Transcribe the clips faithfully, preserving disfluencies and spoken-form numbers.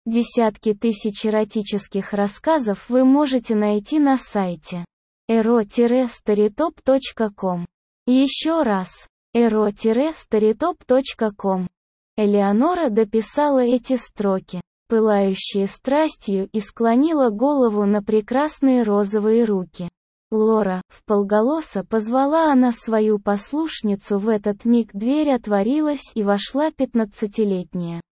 Десятки тысяч эротических рассказов вы можете найти на сайте эро старитоп точка ком. Еще раз, эро старитоп точка ком. Элеонора дописала эти строки, пылающие страстью, и склонила голову на прекрасные розовые руки. «Лора», — вполголоса позвала она свою послушницу. В этот миг дверь отворилась, и вошла пятнадцатилетняя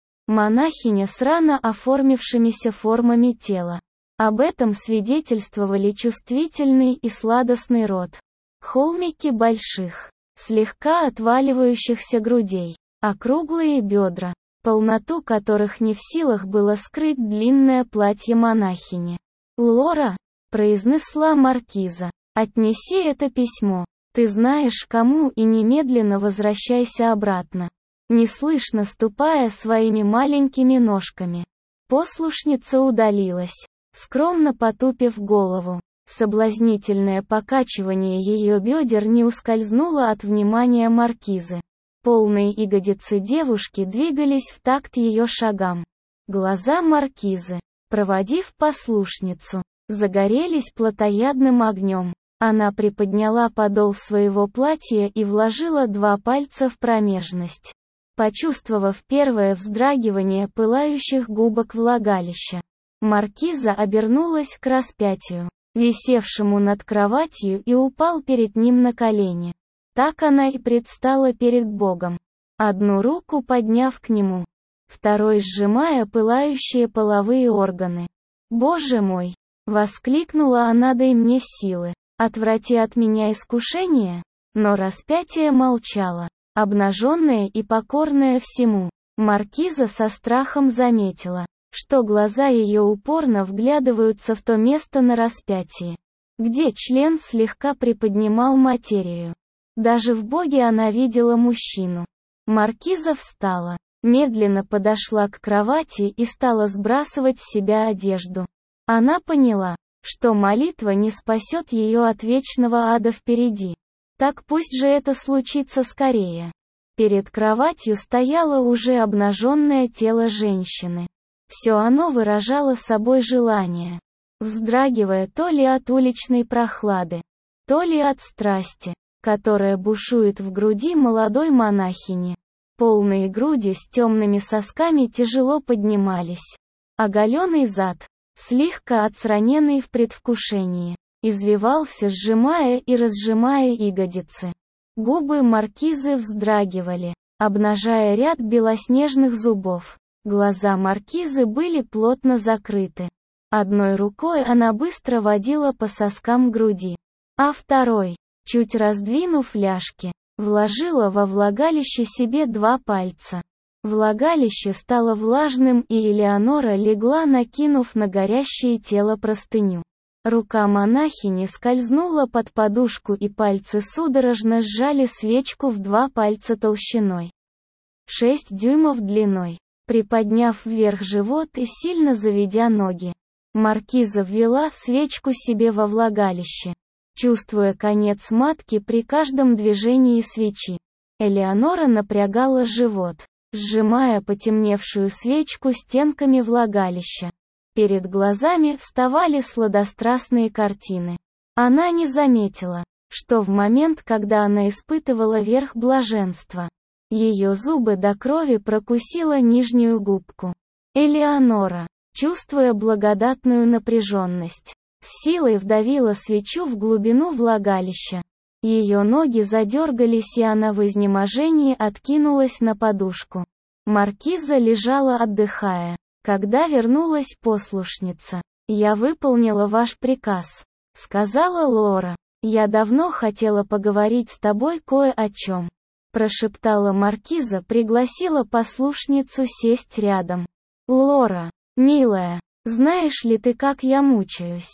монахиня с рано оформившимися формами тела. Об этом свидетельствовали чувствительный и сладостный рот, холмики больших, слегка отваливающихся грудей, округлые бедра, полноту которых не в силах было скрыть длинное платье монахини. «Лора», — произнесла маркиза, — «отнеси это письмо. Ты знаешь кому, и немедленно возвращайся обратно». Неслышно ступая своими маленькими ножками, послушница удалилась, скромно потупив голову. Соблазнительное покачивание ее бедер не ускользнуло от внимания маркизы. Полные ягодицы девушки двигались в такт ее шагам. Глаза маркизы, проводив послушницу, загорелись плотоядным огнем. Она приподняла подол своего платья и вложила два пальца в промежность, почувствовав первое вздрагивание пылающих губок влагалища. Маркиза обернулась к распятию, висевшему над кроватью, и упал перед ним на колени. Так она и предстала перед Богом, одну руку подняв к нему, второй сжимая пылающие половые органы. «Боже мой!» — воскликнула она: «дай мне силы, отврати от меня искушение». Но распятие молчало, обнаженная и покорная всему. Маркиза со страхом заметила, что глаза ее упорно вглядываются в то место на распятии, где член слегка приподнимал материю. Даже в Боге она видела мужчину. Маркиза встала, медленно подошла к кровати и стала сбрасывать с себя одежду. Она поняла, что молитва не спасет ее от вечного ада впереди. Так пусть же это случится скорее. Перед кроватью стояло уже обнаженное тело женщины. Все оно выражало собой желание, вздрагивая то ли от уличной прохлады, то ли от страсти, которая бушует в груди молодой монахини. Полные груди с темными сосками тяжело поднимались. Оголенный зад, слегка отстраненный в предвкушении, извивался, сжимая и разжимая ягодицы. Губы маркизы вздрагивали, обнажая ряд белоснежных зубов. Глаза маркизы были плотно закрыты. Одной рукой она быстро водила по соскам груди, а второй, чуть раздвинув ляжки, вложила во влагалище себе два пальца. Влагалище стало влажным, и Элеонора легла, накинув на горящее тело простыню. Рука монахини скользнула под подушку, и пальцы судорожно сжали свечку в два пальца толщиной, шесть дюймов длиной. Приподняв вверх живот и сильно заведя ноги, маркиза ввела свечку себе во влагалище, чувствуя конец матки при каждом движении свечи. Элеонора напрягала живот, сжимая потемневшую свечку стенками влагалища. Перед глазами вставали сладострастные картины. Она не заметила, что в момент, когда она испытывала верх блаженства, ее зубы до крови прокусила нижнюю губку. Элеонора, чувствуя благодатную напряженность, с силой вдавила свечу в глубину влагалища. Ее ноги задергались, и она в изнеможении откинулась на подушку. Маркиза лежала, отдыхая, когда вернулась послушница. «Я выполнила ваш приказ», — сказала Лора. «Я давно хотела поговорить с тобой кое о чем», — прошептала маркиза, пригласила послушницу сесть рядом. «Лора, милая, знаешь ли ты, как я мучаюсь?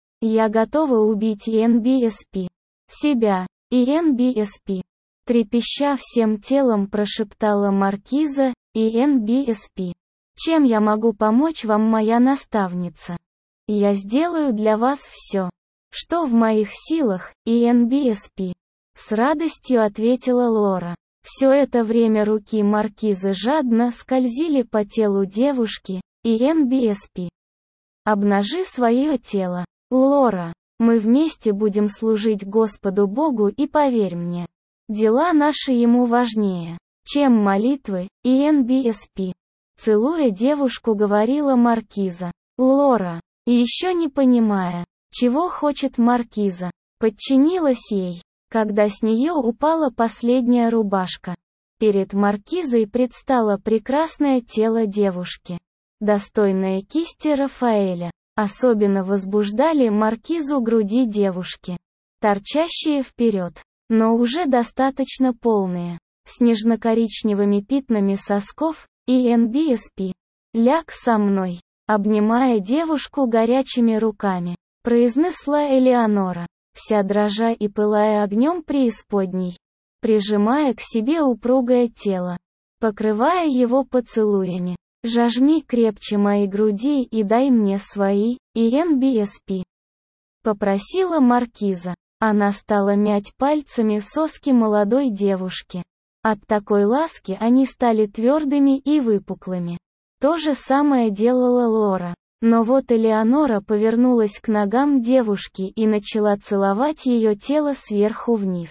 Я готова убить и эн би эс пи, себя, и эн би эс пи», трепеща всем телом прошептала маркиза. «И эн би эс пи. Чем я могу помочь вам, моя наставница? Я сделаю для вас все, что в моих силах, и эн би эс пи», с радостью ответила Лора. Все это время руки маркизы жадно скользили по телу девушки, и эн би эс пи. Обнажи свое тело. Лора. Мы вместе будем служить Господу Богу, и поверь мне, дела наши Ему важнее, чем молитвы, и эн би эс пи. Целуя девушку, говорила маркиза. Лора, еще не понимая, чего хочет маркиза, подчинилась ей, когда с нее упала последняя рубашка. Перед маркизой предстало прекрасное тело девушки, достойное кисти Рафаэля. Особенно возбуждали маркизу груди девушки, торчащие вперед, но уже достаточно полные, с нежно-коричневыми пятнами сосков, и эн би эс пи. «Ляг со мной», обнимая девушку горячими руками, произнесла Элеонора, вся дрожа и пылая огнем преисподней, прижимая к себе упругое тело, покрывая его поцелуями. «Жажми крепче мои груди и дай мне свои, и эн би эс пи», попросила маркиза. Она стала мять пальцами соски молодой девушки. От такой ласки они стали твердыми и выпуклыми. То же самое делала Лора. Но вот Элеонора повернулась к ногам девушки и начала целовать ее тело сверху вниз.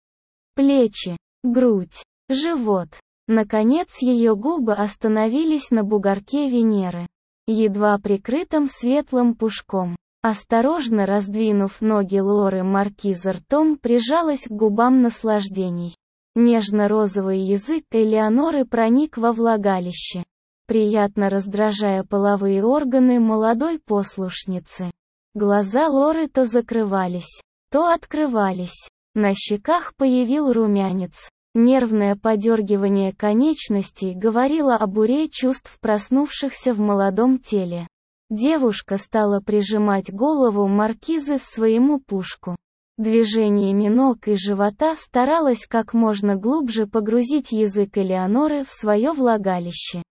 Плечи, грудь, живот. Наконец ее губы остановились на бугорке Венеры, едва прикрытом светлым пушком. Осторожно раздвинув ноги Лоры, маркиза ртом прижалась к губам наслаждений. Нежно-розовый язык Элеоноры проник во влагалище, приятно раздражая половые органы молодой послушницы. Глаза Лоры то закрывались, то открывались. На щеках появился румянец. Нервное подергивание конечностей говорило о буре чувств, проснувшихся в молодом теле. Девушка стала прижимать голову маркизы к своему пушку. Движениями ног и живота старалась как можно глубже погрузить язык Элеоноры в свое влагалище.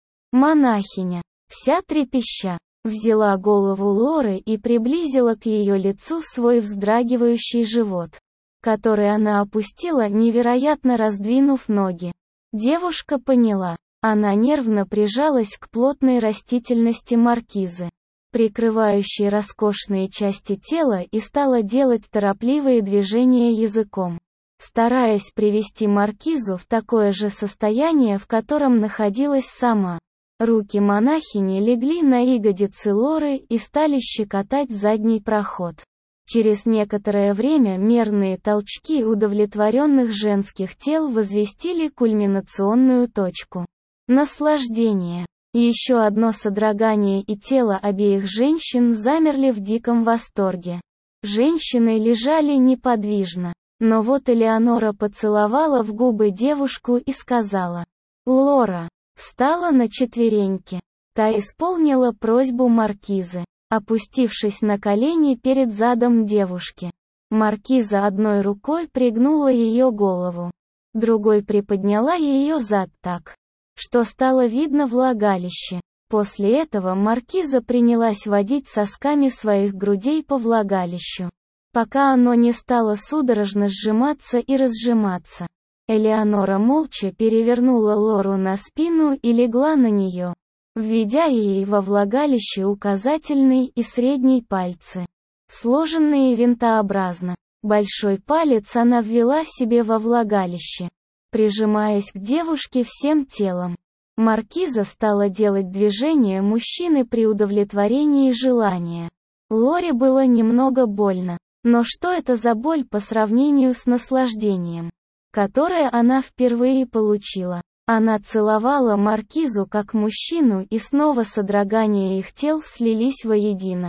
Монахиня, вся трепеща, взяла голову Лоры и приблизила к ее лицу свой вздрагивающий живот, который она опустила, невероятно раздвинув ноги. Девушка поняла. Она нервно прижалась к плотной растительности маркизы, прикрывающей роскошные части тела, и стала делать торопливые движения языком, стараясь привести маркизу в такое же состояние, в котором находилась сама. Руки монахини легли на ягодицы Лоры и стали щекотать задний проход. Через некоторое время мерные толчки удовлетворенных женских тел возвестили кульминационную точку. Наслаждение. Еще одно содрогание, и тело обеих женщин замерли в диком восторге. Женщины лежали неподвижно. Но вот Элеонора поцеловала в губы девушку и сказала: «Лора», встала на четвереньки. Та исполнила просьбу маркизы, опустившись на колени перед задом девушки. Маркиза одной рукой пригнула ее голову, другой приподняла ее зад так, что стало видно влагалище. После этого маркиза принялась водить сосками своих грудей по влагалищу, пока оно не стало судорожно сжиматься и разжиматься. Элеонора молча перевернула Лору на спину и легла на нее, введя ей во влагалище указательный и средний пальцы, сложенные винтообразно. Большой палец она ввела себе во влагалище, прижимаясь к девушке всем телом. Маркиза стала делать движения мужчины при удовлетворении желания. Лоре было немного больно, но что это за боль по сравнению с наслаждением, которое она впервые получила? Она целовала маркизу как мужчину, и снова содрогания их тел слились воедино,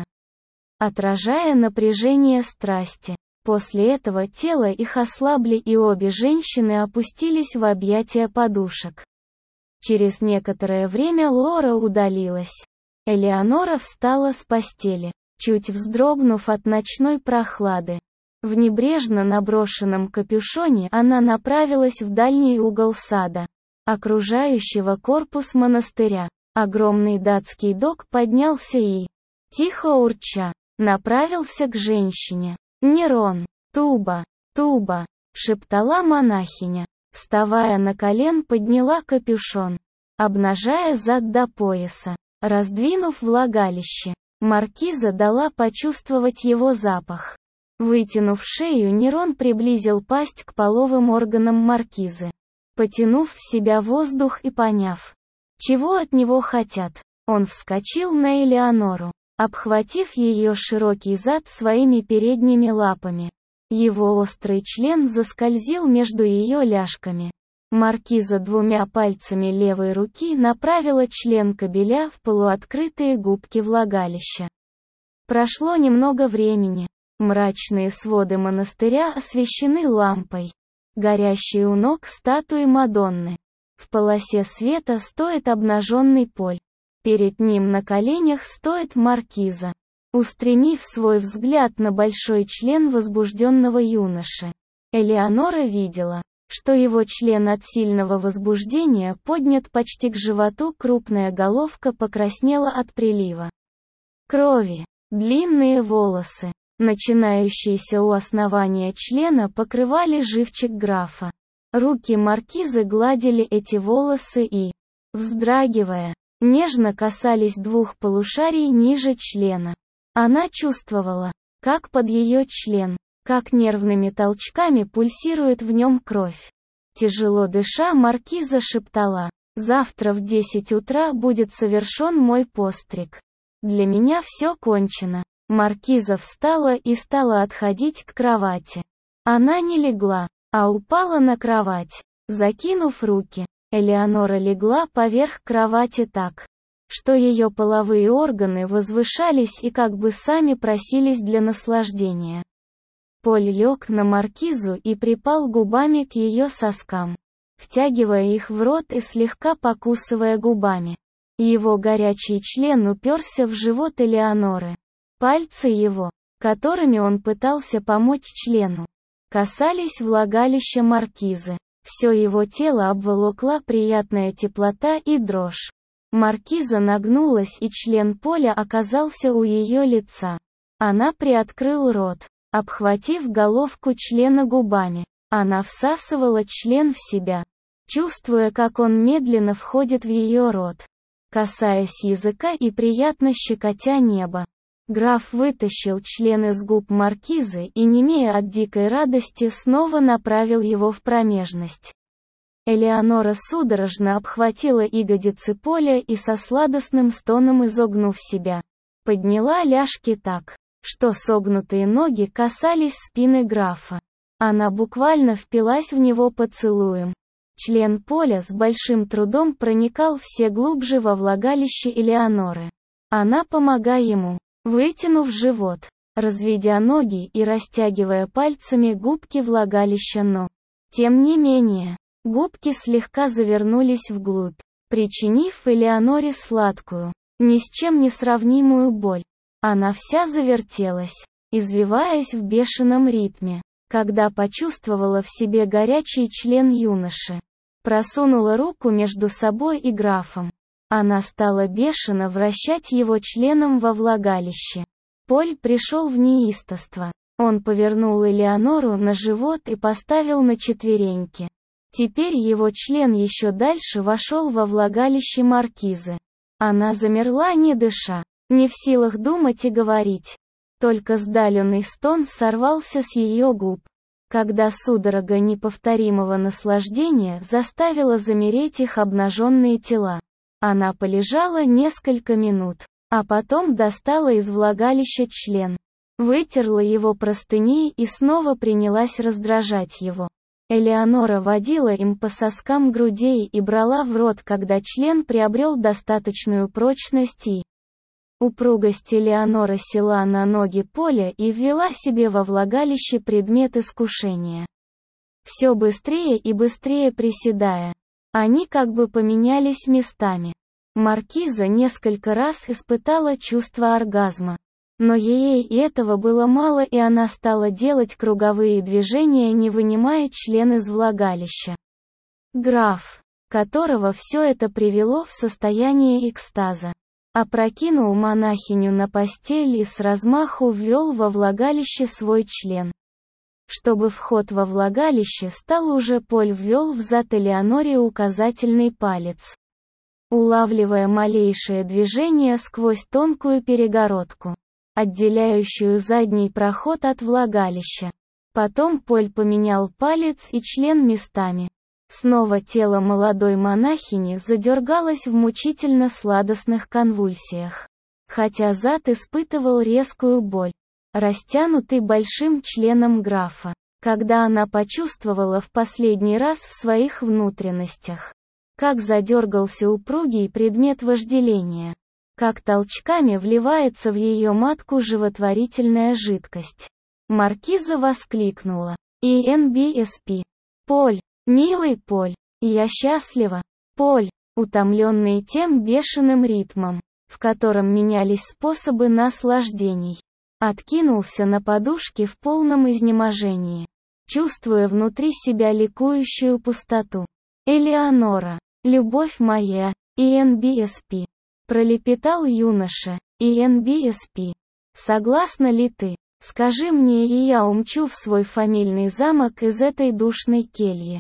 отражая напряжение страсти. После этого тело их ослабли, и обе женщины опустились в объятия подушек. Через некоторое время Лора удалилась. Элеонора встала с постели, чуть вздрогнув от ночной прохлады. В небрежно наброшенном капюшоне она направилась в дальний угол сада, окружающего корпус монастыря. Огромный датский дог поднялся и, тихо урча, направился к женщине. «Нерон, Туба, Туба», — шептала монахиня. Вставая на колен, подняла капюшон, обнажая зад до пояса. Раздвинув влагалище, маркиза дала почувствовать его запах. Вытянув шею, Нерон приблизил пасть к половым органам маркизы. Потянув в себя воздух и поняв, чего от него хотят, он вскочил на Элеонору, обхватив ее широкий зад своими передними лапами. Его острый член заскользил между ее ляжками. Маркиза двумя пальцами левой руки направила член кобеля в полуоткрытые губки влагалища. Прошло немного времени. Мрачные своды монастыря освещены лампой, горящей у ног статуи Мадонны. В полосе света стоит обнаженный Поль. Перед ним на коленях стоит маркиза, устремив свой взгляд на большой член возбужденного юноши. Элеонора видела, что его член от сильного возбуждения поднят почти к животу, крупная головка покраснела от прилива крови. Длинные волосы, начинающиеся у основания члена, покрывали живчик графа. Руки маркизы гладили эти волосы и, вздрагивая, нежно касались двух полушарий ниже члена. Она чувствовала, как под ее член, как нервными толчками пульсирует в нем кровь. Тяжело дыша, маркиза шептала: «Завтра в десять утра будет совершен мой постриг. Для меня все кончено». Маркиза встала и стала отходить к кровати. Она не легла, а упала на кровать, закинув руки. Элеонора легла поверх кровати так, что ее половые органы возвышались и как бы сами просились для наслаждения. Поль лег на маркизу и припал губами к ее соскам, втягивая их в рот и слегка покусывая губами. Его горячий член уперся в живот Элеоноры. Пальцы его, которыми он пытался помочь члену, касались влагалища маркизы. Все его тело обволокла приятная теплота и дрожь. Маркиза нагнулась, и член Поля оказался у ее лица. Она приоткрыла рот, обхватив головку члена губами. Она всасывала член в себя, чувствуя, как он медленно входит в ее рот, касаясь языка и приятно щекотя небо. Граф вытащил член из губ маркизы и, немея от дикой радости, снова направил его в промежность. Элеонора судорожно обхватила ягодицы Поля и со сладостным стоном, изогнув себя, подняла ляжки так, что согнутые ноги касались спины графа. Она буквально впилась в него поцелуем. Член Поля с большим трудом проникал все глубже во влагалище Элеоноры. Она, помогая ему, вытянув живот, разведя ноги и растягивая пальцами губки влагалища, но, тем не менее, губки слегка завернулись вглубь, причинив Элеоноре сладкую, ни с чем не сравнимую боль. Она вся завертелась, извиваясь в бешеном ритме, когда почувствовала в себе горячий член юноши. Просунула руку между собой и графом. Она стала бешено вращать его членом во влагалище. Поль пришел в неистовство. Он повернул Элеонору на живот и поставил на четвереньки. Теперь его член еще дальше вошел во влагалище маркизы. Она замерла, не дыша, не в силах думать и говорить. Только сдавленный стон сорвался с ее губ, когда судорога неповторимого наслаждения заставила замереть их обнаженные тела. Она полежала несколько минут, а потом достала из влагалища член, вытерла его простыней и снова принялась раздражать его. Элеонора водила им по соскам грудей и брала в рот, когда член приобрел достаточную прочность и упругость. Элеонора села на ноги Поля и ввела себе во влагалище предмет искушения. Все быстрее и быстрее приседая. Они как бы поменялись местами. Маркиза несколько раз испытала чувство оргазма. Но ей и этого было мало, и она стала делать круговые движения, не вынимая член из влагалища. Граф, которого все это привело в состояние экстаза, опрокинул монахиню на постель и с размаху ввел во влагалище свой член. Чтобы вход во влагалище стал уже, Поль ввел в зад Элеоноре указательный палец. улавливая малейшее движение сквозь тонкую перегородку, отделяющую задний проход от влагалища. Потом Поль поменял палец и член местами. Снова тело молодой монахини задергалось в мучительно сладостных конвульсиях. Хотя зад испытывал резкую боль, растянутый большим членом графа, когда она почувствовала в последний раз в своих внутренностях, как задергался упругий предмет вожделения, как толчками вливается в ее матку животворительная жидкость. Маркиза воскликнула. И эн би эс пи. Поль, милый Поль, я счастлива. Поль, утомленный тем бешеным ритмом, в котором менялись способы наслаждений, откинулся на подушке в полном изнеможении, чувствуя внутри себя ликующую пустоту. «Элеонора, любовь моя, и эн би эс пи», пролепетал юноша. и эн би эс пи. «Согласна ли ты? Скажи мне, и я умчу в свой фамильный замок из этой душной кельи.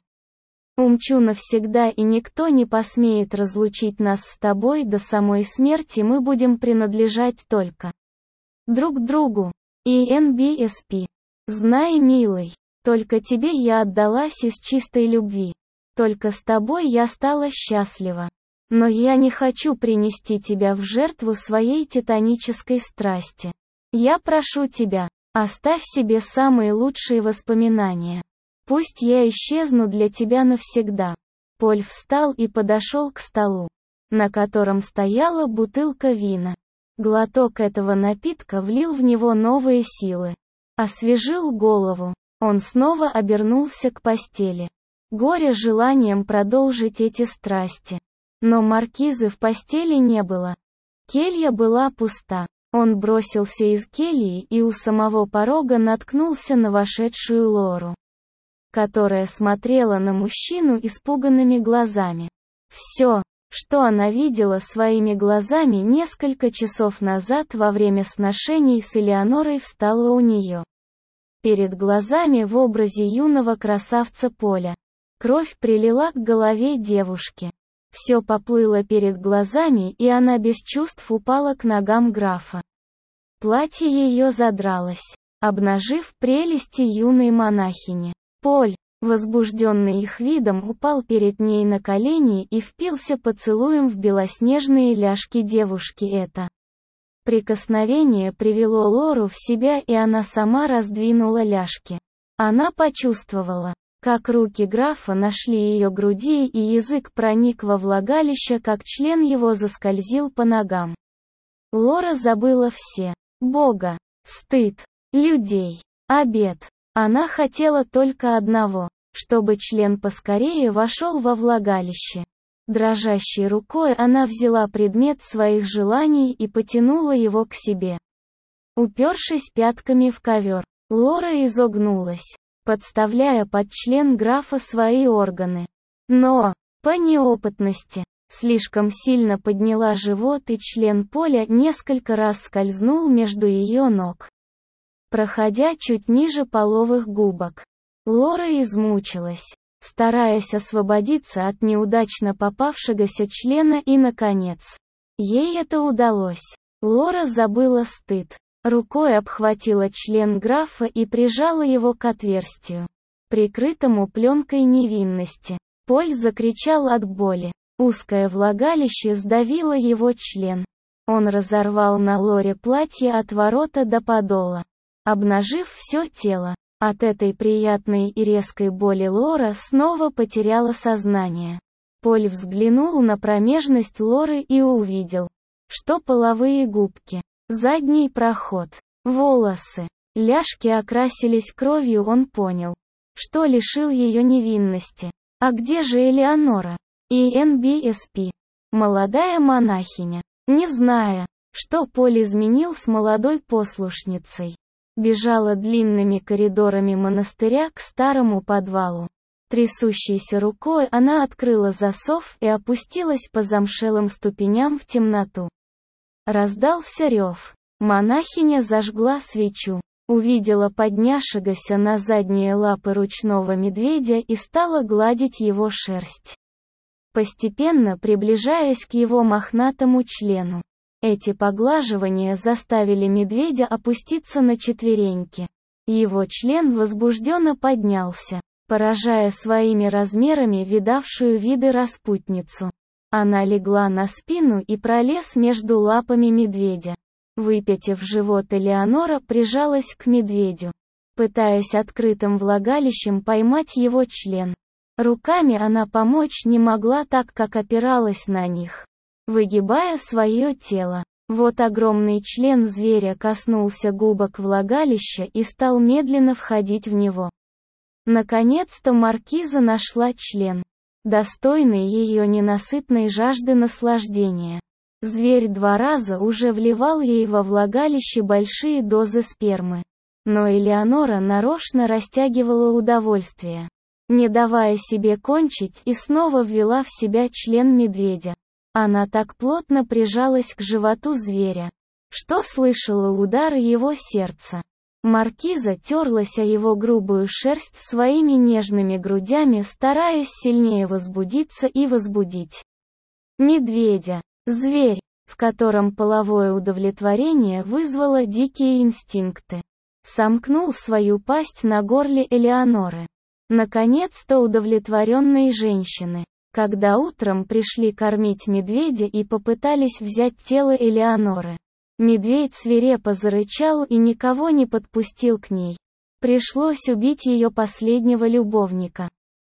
Умчу навсегда, и никто не посмеет разлучить нас с тобой до самой смерти, мы будем принадлежать только друг другу. и эн би эс пи. Знай, милый, только тебе я отдалась из чистой любви. Только с тобой я стала счастлива. Но я не хочу принести тебя в жертву своей титанической страсти. Я прошу тебя, оставь себе самые лучшие воспоминания. Пусть я исчезну для тебя навсегда». Поль встал и подошел к столу, на котором стояла бутылка вина. Глоток этого напитка влил в него новые силы, освежил голову. Он снова обернулся к постели, горя желанием продолжить эти страсти. Но маркизы в постели не было. Келья была пуста. Он бросился из кельи и у самого порога наткнулся на вошедшую Лору, которая смотрела на мужчину испуганными глазами. Все, что она видела своими глазами несколько часов назад во время сношений с Элеонорой, встало у нее перед глазами в образе юного красавца Поля. Кровь прилила к голове девушки. Все поплыло перед глазами, и она без чувств упала к ногам графа. Платье ее задралось, обнажив прелести юной монахини. Поль, возбужденный их видом, упал перед ней на колени и впился поцелуем в белоснежные ляжки девушки. Это прикосновение привело Лору в себя, и она сама раздвинула ляжки. Она почувствовала, как руки графа нашли ее груди, и язык проник во влагалище, как член его заскользил по ногам. Лора забыла все. Бога, стыд, людей, обет. Она хотела только одного, чтобы член поскорее вошел во влагалище. Дрожащей рукой она взяла предмет своих желаний и потянула его к себе. Упершись пятками в ковер, Лора изогнулась, подставляя под член графа свои органы. Но, по неопытности, слишком сильно подняла живот, и член Поля несколько раз скользнул между ее ног, проходя чуть ниже половых губок. Лора измучилась, стараясь освободиться от неудачно попавшегося члена, и, наконец, ей это удалось. Лора забыла стыд, рукой обхватила член графа и прижала его к отверстию, прикрытому пленкой невинности. Поль закричал от боли. Узкое влагалище сдавило его член. Он разорвал на Лоре платье от ворота до подола, обнажив все тело. От этой приятной и резкой боли Лора снова потеряла сознание. Поль взглянул на промежность Лоры и увидел, что половые губки, задний проход, волосы, ляжки окрасились кровью. Он понял, что лишил ее невинности. А где же Элеонора? и эн би эс пи. Молодая монахиня, не зная, что Поль изменил с молодой послушницей, бежала длинными коридорами монастыря к старому подвалу. Трясущейся рукой она открыла засов и опустилась по замшелым ступеням в темноту. Раздался рев. Монахиня зажгла свечу, увидела поднявшегося на задние лапы ручного медведя и стала гладить его шерсть. постепенно приближаясь к его мохнатому члену. Эти поглаживания заставили медведя опуститься на четвереньки. Его член возбужденно поднялся, поражая своими размерами видавшую виды распутницу. Она легла на спину и пролез между лапами медведя. Выпятив живот, Элеонора прижалась к медведю, пытаясь открытым влагалищем поймать его член. Руками она помочь не могла, так как опиралась на них, выгибая свое тело. Вот огромный член зверя коснулся губок влагалища и стал медленно входить в него. Наконец-то маркиза нашла член, достойный ее ненасытной жажды наслаждения. Зверь два раза уже вливал ей во влагалище большие дозы спермы. Но Элеонора нарочно растягивала удовольствие, не давая себе кончить, и снова ввела в себя член медведя. Она так плотно прижалась к животу зверя, что слышала удары его сердца. Маркиза терлась о его грубую шерсть своими нежными грудями, стараясь сильнее возбудиться и возбудить медведя. Зверь, в котором половое удовлетворение вызвало дикие инстинкты, сомкнул свою пасть на горле Элеоноры. Наконец-то удовлетворенные женщины, когда утром пришли кормить медведя и попытались взять тело Элеоноры, медведь свирепо зарычал и никого не подпустил к ней. Пришлось убить ее последнего любовника.